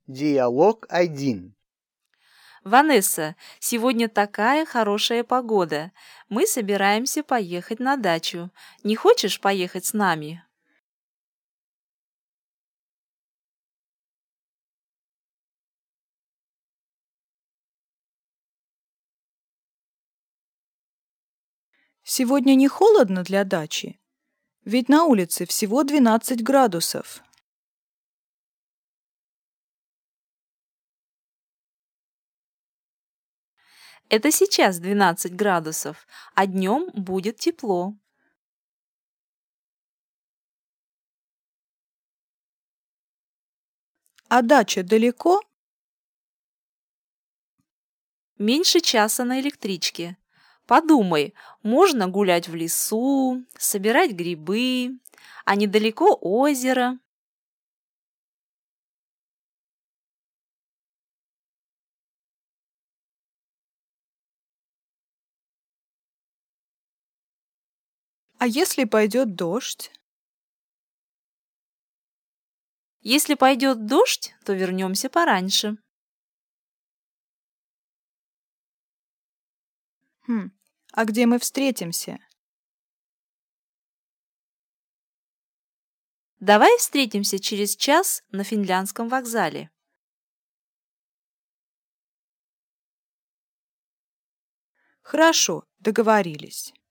Диалог 1. Ванесса, сегодня такая хорошая погода. Мы собираемся поехать на дачу. Не хочешь поехать с нами? Сегодня не холодно для дачи? Ведь на улице всего 12 градусов. Это сейчас 12 градусов, а днем будет тепло. А дача далеко? Меньше часа на электричке. Подумай, можно гулять в лесу, собирать грибы, а недалеко озеро. А если пойдет дождь? Если пойдет дождь, то вернемся пораньше. А где мы встретимся? Давай встретимся через час на Финляндском вокзале. Хорошо, договорились.